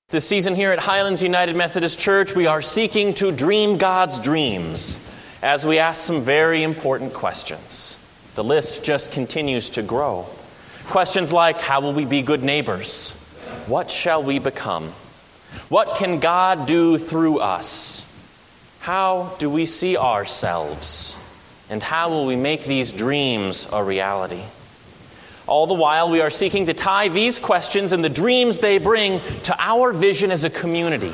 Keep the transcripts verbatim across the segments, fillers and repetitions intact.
This season here at Highlands United Methodist Church, we are seeking to dream God's dreams as we ask some very important questions. The list just continues to grow. Questions like, how will we be good neighbors? What shall we become? What can God do through us? How do we see ourselves? And how will we make these dreams a reality? All the while, we are seeking to tie these questions and the dreams they bring to our vision as a community.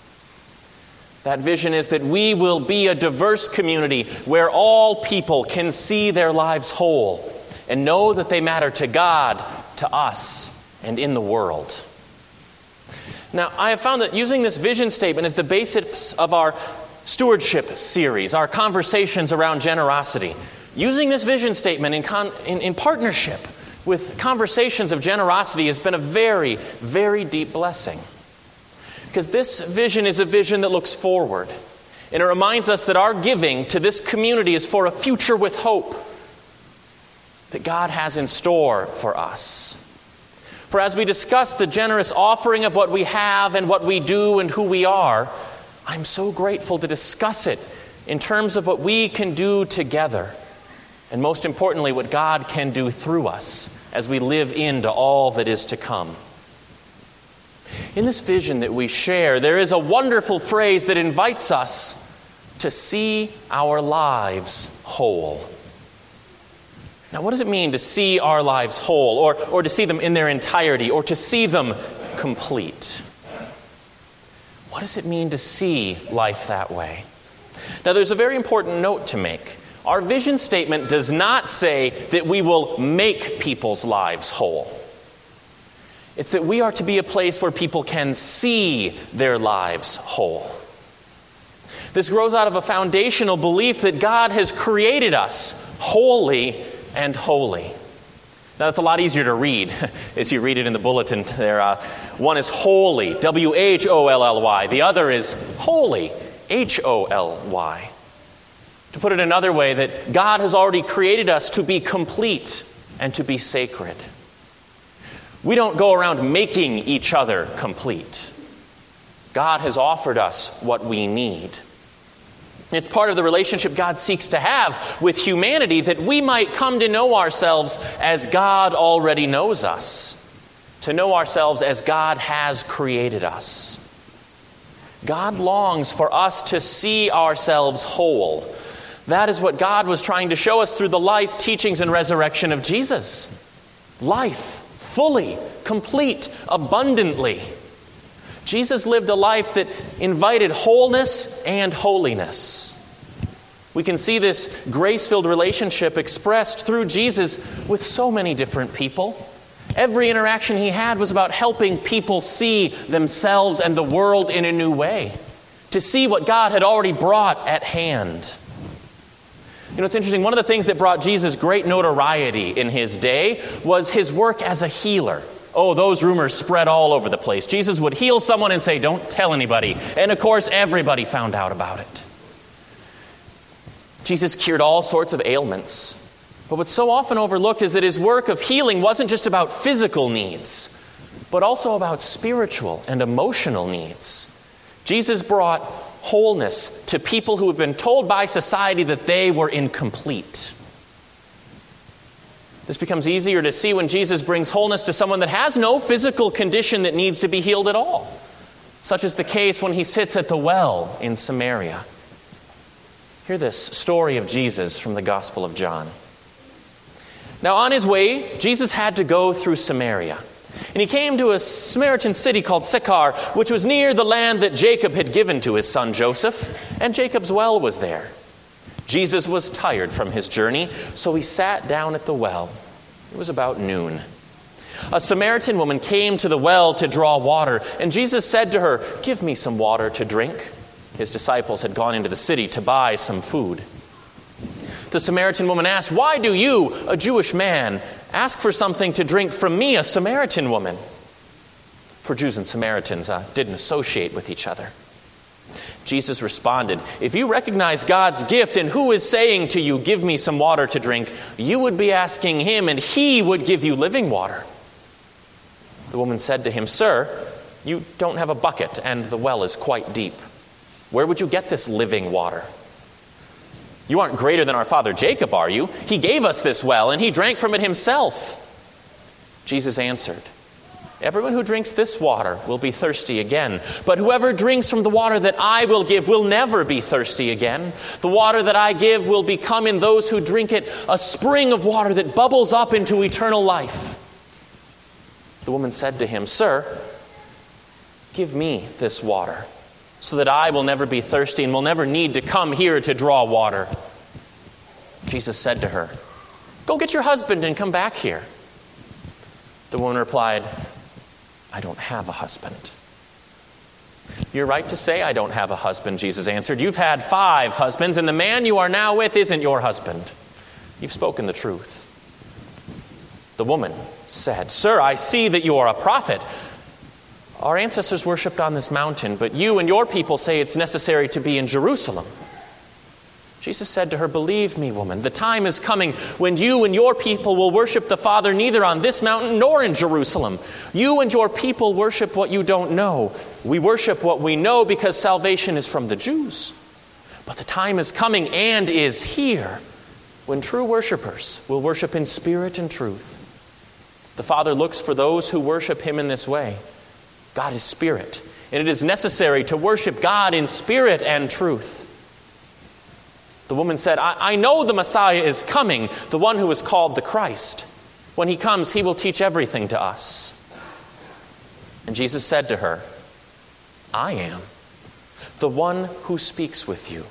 That vision is that we will be a diverse community where all people can see their lives whole and know that they matter to God, to us, and in the world. Now, I have found that using this vision statement as the basis of our stewardship series, our conversations around generosity, using this vision statement in, con- in, in partnership with conversations of generosity has been a very, very deep blessing. Because this vision is a vision that looks forward. And it reminds us that our giving to this community is for a future with hope that God has in store for us. For as we discuss the generous offering of what we have and what we do and who we are, I'm so grateful to discuss it in terms of what we can do together. And most importantly, what God can do through us as we live into all that is to come. In this vision that we share, there is a wonderful phrase that invites us to see our lives whole. Now, what does it mean to see our lives whole, or, or to see them in their entirety, or to see them complete? What does it mean to see life that way? Now, there's a very important note to make. Our vision statement does not say that we will make people's lives whole. It's that we are to be a place where people can see their lives whole. This grows out of a foundational belief that God has created us wholly and holy. Now, that's a lot easier to read as you read it in the bulletin there. Uh, one is holy, W H O L L Y. The other is holy, H O L Y. To put it another way, that God has already created us to be complete and to be sacred. We don't go around making each other complete. God has offered us what we need. It's part of the relationship God seeks to have with humanity, that we might come to know ourselves as God already knows us, to know ourselves as God has created us. God longs for us to see ourselves whole. That is what God was trying to show us through the life, teachings, and resurrection of Jesus. Life, fully, complete, abundantly. Jesus lived a life that invited wholeness and holiness. We can see this grace-filled relationship expressed through Jesus with so many different people. Every interaction he had was about helping people see themselves and the world in a new way, to see what God had already brought at hand. You know, it's interesting. One of the things that brought Jesus great notoriety in his day was his work as a healer. Oh, those rumors spread all over the place. Jesus would heal someone and say, "Don't tell anybody." And of course, everybody found out about it. Jesus cured all sorts of ailments. But what's so often overlooked is that his work of healing wasn't just about physical needs, but also about spiritual and emotional needs. Jesus brought wholeness to people who have been told by society that they were incomplete. This becomes easier to see when Jesus brings wholeness to someone that has no physical condition that needs to be healed at all, such as the case when he sits at the well in Samaria. Hear this story of Jesus from the Gospel of John. Now, on his way, Jesus had to go through Samaria. And he came to a Samaritan city called Sychar, which was near the land that Jacob had given to his son Joseph, and Jacob's well was there. Jesus was tired from his journey, so he sat down at the well. It was about noon. A Samaritan woman came to the well to draw water, and Jesus said to her, "Give me some water to drink." His disciples had gone into the city to buy some food. The Samaritan woman asked, "Why do you, a Jewish man, ask for something to drink from me, a Samaritan woman?" For Jews and Samaritans uh, didn't associate with each other. Jesus responded, "If you recognize God's gift and who is saying to you, 'Give me some water to drink,' you would be asking him and he would give you living water." The woman said to him, "Sir, You don't have a bucket, and the well is quite deep. Where would you get this living water? You aren't greater than our father Jacob, are you? He gave us this well, and he drank from it himself." Jesus answered, "Everyone who drinks this water will be thirsty again. But whoever drinks from the water that I will give will never be thirsty again. The water that I give will become in those who drink it a spring of water that bubbles up into eternal life." The woman said to him, "Sir, give me this water, so that I will never be thirsty and will never need to come here to draw water." Jesus said to her, "Go get your husband and come back here." The woman replied, "I don't have a husband." "You're right to say I don't have a husband," Jesus answered. "You've had five husbands, and the man you are now with isn't your husband. You've spoken the truth." The woman said, "Sir, I see that you are a prophet. Our ancestors worshipped on this mountain, but you and your people say it's necessary to be in Jerusalem." Jesus said to her, "Believe me, woman, the time is coming when you and your people will worship the Father neither on this mountain nor in Jerusalem. You and your people worship what you don't know. We worship what we know because salvation is from the Jews. But the time is coming and is here when true worshipers will worship in spirit and truth. The Father looks for those who worship him in this way. God is spirit, and it is necessary to worship God in spirit and truth." The woman said, I, I know the Messiah is coming, the one who is called the Christ. When he comes, he will teach everything to us." And Jesus said to her, "I am the one who speaks with you."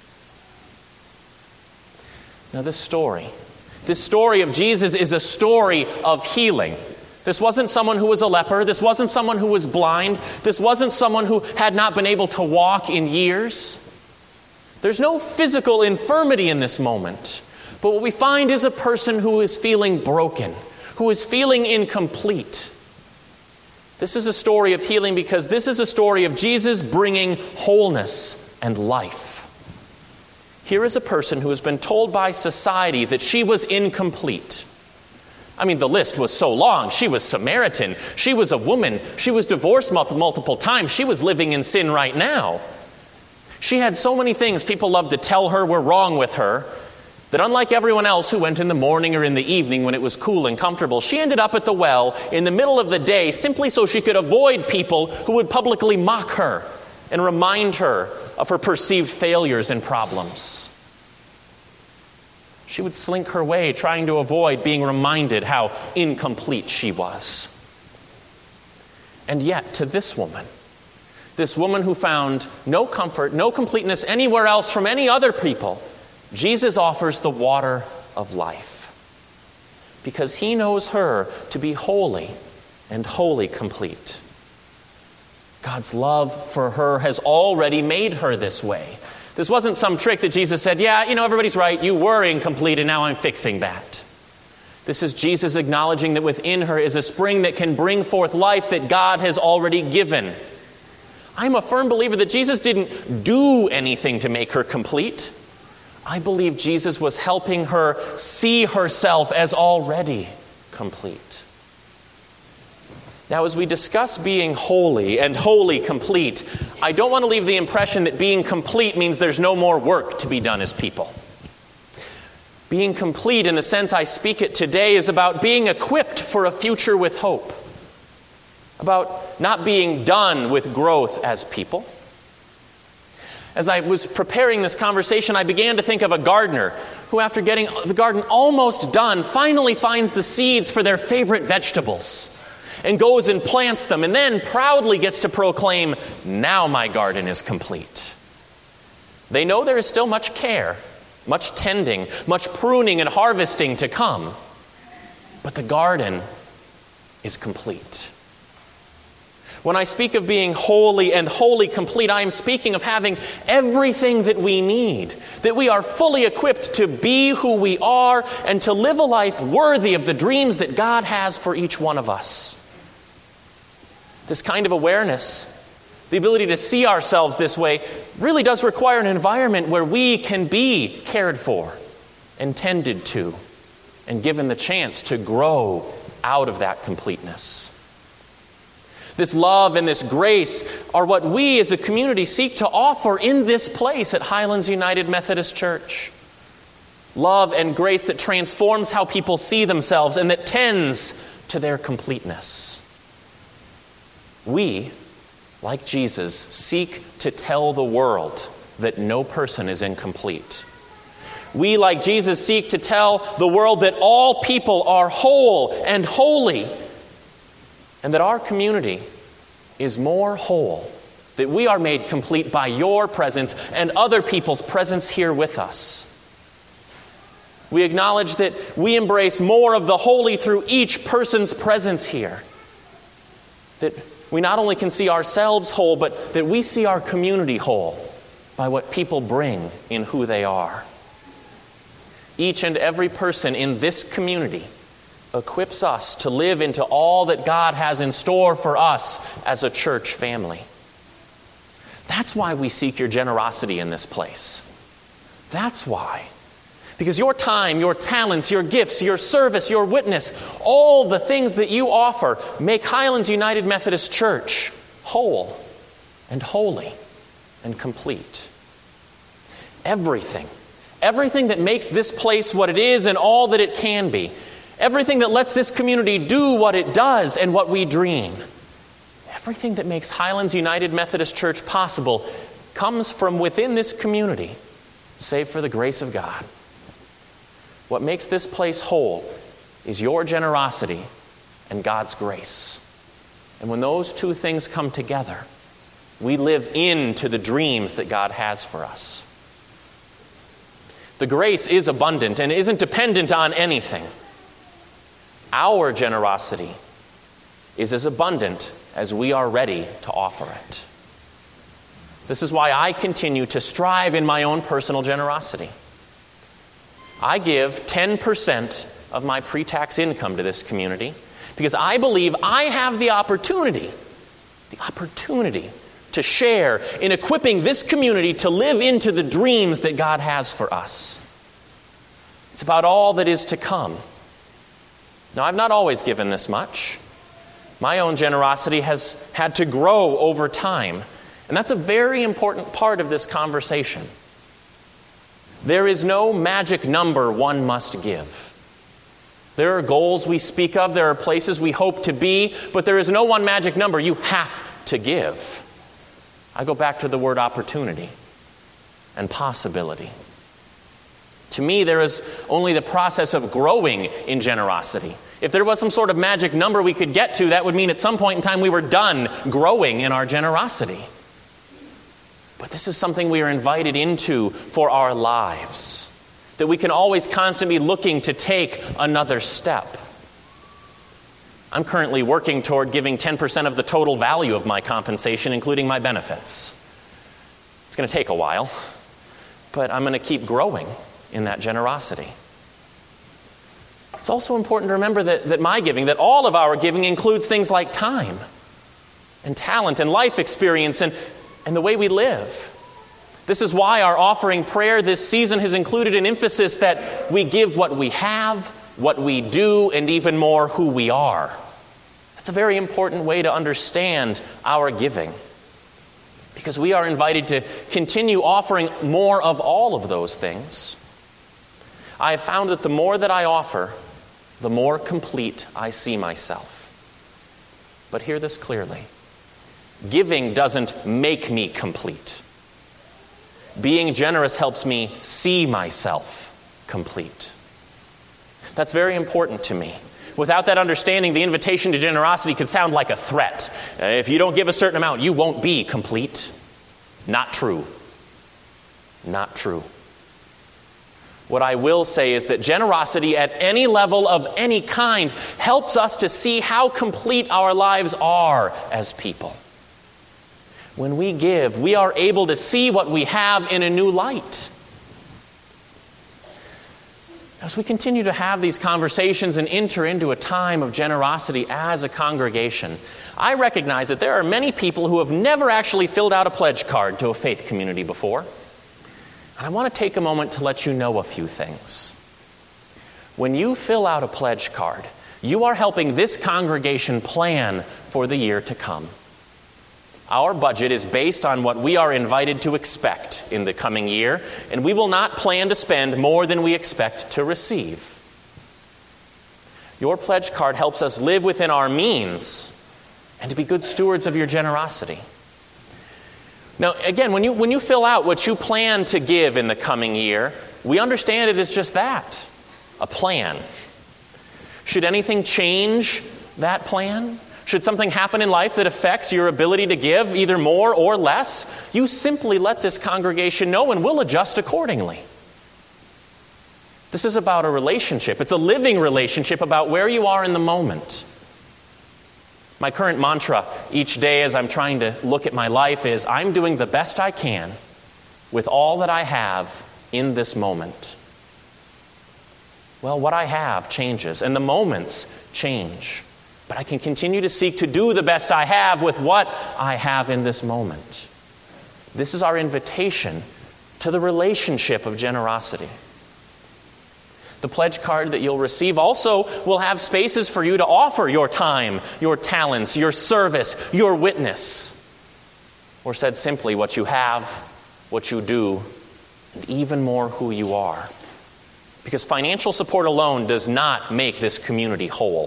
Now this story, this story of Jesus is a story of healing. This wasn't someone who was a leper. This wasn't someone who was blind. This wasn't someone who had not been able to walk in years. There's no physical infirmity in this moment. But what we find is a person who is feeling broken, who is feeling incomplete. This is a story of healing because this is a story of Jesus bringing wholeness and life. Here is a person who has been told by society that she was incomplete. I mean, the list was so long. She was Samaritan. She was a woman. She was divorced multiple times. She was living in sin right now. She had so many things people loved to tell her were wrong with her that unlike everyone else who went in the morning or in the evening when it was cool and comfortable, she ended up at the well in the middle of the day simply so she could avoid people who would publicly mock her and remind her of her perceived failures and problems. She would slink her way trying to avoid being reminded how incomplete she was. And yet, to this woman, this woman who found no comfort, no completeness anywhere else from any other people, Jesus offers the water of life. Because he knows her to be holy and wholly complete. God's love for her has already made her this way. This wasn't some trick that Jesus said, yeah, you know, everybody's right, you were incomplete and now I'm fixing that. This is Jesus acknowledging that within her is a spring that can bring forth life that God has already given. I'm a firm believer that Jesus didn't do anything to make her complete. I believe Jesus was helping her see herself as already complete. Now, as we discuss being holy and wholly complete, I don't want to leave the impression that being complete means there's no more work to be done as people. Being complete, in the sense I speak it today, is about being equipped for a future with hope. About not being done with growth as people. As I was preparing this conversation, I began to think of a gardener who, after getting the garden almost done, finally finds the seeds for their favorite vegetables and goes and plants them, and then proudly gets to proclaim, now my garden is complete. They know there is still much care, much tending, much pruning and harvesting to come, but the garden is complete. When I speak of being holy and wholly complete, I am speaking of having everything that we need, that we are fully equipped to be who we are and to live a life worthy of the dreams that God has for each one of us. This kind of awareness, the ability to see ourselves this way, really does require an environment where we can be cared for and tended to and given the chance to grow out of that completeness. This love and this grace are what we as a community seek to offer in this place at Highlands United Methodist Church. Love and grace that transforms how people see themselves and that tends to their completeness. We, like Jesus, seek to tell the world that no person is incomplete. We, like Jesus, seek to tell the world that all people are whole and holy, and that our community is more whole, that we are made complete by your presence and other people's presence here with us. We acknowledge that we embrace more of the holy through each person's presence here. That we not only can see ourselves whole, but that we see our community whole by what people bring in who they are. Each and every person in this community equips us to live into all that God has in store for us as a church family. That's why we seek your generosity in this place. That's why. Because your time, your talents, your gifts, your service, your witness, all the things that you offer make Highlands United Methodist Church whole and holy and complete. Everything, everything that makes this place what it is and all that it can be, everything that lets this community do what it does and what we dream, everything that makes Highlands United Methodist Church possible comes from within this community, save for the grace of God. What makes this place whole is your generosity and God's grace. And when those two things come together, we live into the dreams that God has for us. The grace is abundant and isn't dependent on anything. Our generosity is as abundant as we are ready to offer it. This is why I continue to strive in my own personal generosity. I give ten percent of my pre-tax income to this community because I believe I have the opportunity, the opportunity to share in equipping this community to live into the dreams that God has for us. It's about all that is to come. Now, I've not always given this much. My own generosity has had to grow over time, and that's a very important part of this conversation. There is no magic number one must give. There are goals we speak of, there are places we hope to be, but there is no one magic number you have to give. I go back to the word opportunity and possibility. To me, there is only the process of growing in generosity. If there was some sort of magic number we could get to, that would mean at some point in time we were done growing in our generosity. But this is something we are invited into for our lives, that we can always constantly be looking to take another step. I'm currently working toward giving ten percent of the total value of my compensation, including my benefits. It's going to take a while, but I'm going to keep growing in that generosity. It's also important to remember that, that my giving, that all of our giving includes things like time and talent and life experience and and the way we live. This is why our offering prayer this season has included an emphasis that we give what we have, what we do, and even more who we are. That's a very important way to understand our giving, because we are invited to continue offering more of all of those things. I have found that the more that I offer, the more complete I see myself. But hear this clearly. Giving doesn't make me complete. Being generous helps me see myself complete. That's very important to me. Without that understanding, the invitation to generosity could sound like a threat. Uh, if you don't give a certain amount, you won't be complete. Not true. Not true. What I will say is that generosity at any level of any kind helps us to see how complete our lives are as people. When we give, we are able to see what we have in a new light. As we continue to have these conversations and enter into a time of generosity as a congregation, I recognize that there are many people who have never actually filled out a pledge card to a faith community before. And I want to take a moment to let you know a few things. When you fill out a pledge card, you are helping this congregation plan for the year to come. Our budget is based on what we are invited to expect in the coming year, and we will not plan to spend more than we expect to receive. Your pledge card helps us live within our means and to be good stewards of your generosity. Now, again, when you, when you fill out what you plan to give in the coming year, we understand it is just that, a plan. Should anything change that plan? Should something happen in life that affects your ability to give, either more or less, you simply let this congregation know and we'll adjust accordingly. This is about a relationship. It's a living relationship about where you are in the moment. My current mantra each day as I'm trying to look at my life is, I'm doing the best I can with all that I have in this moment. Well, what I have changes, and the moments change. But I can continue to seek to do the best I have with what I have in this moment. This is our invitation to the relationship of generosity. The pledge card that you'll receive also will have spaces for you to offer your time, your talents, your service, your witness. Or said simply, what you have, what you do, and even more who you are. Because financial support alone does not make this community whole.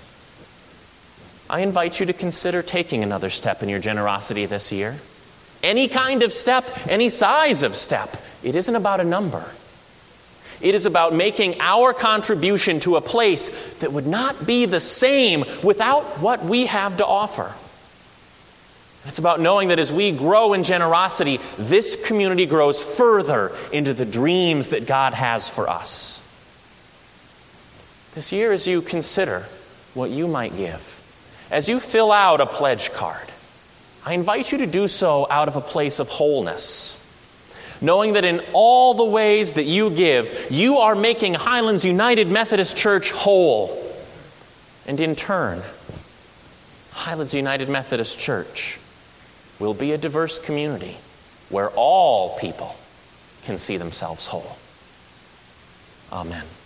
I invite you to consider taking another step in your generosity this year. Any kind of step, any size of step. It isn't about a number. It is about making our contribution to a place that would not be the same without what we have to offer. It's about knowing that as we grow in generosity, this community grows further into the dreams that God has for us. This year, as you consider what you might give, as you fill out a pledge card, I invite you to do so out of a place of wholeness, knowing that in all the ways that you give, you are making Highlands United Methodist Church whole. And in turn, Highlands United Methodist Church will be a diverse community where all people can see themselves whole. Amen.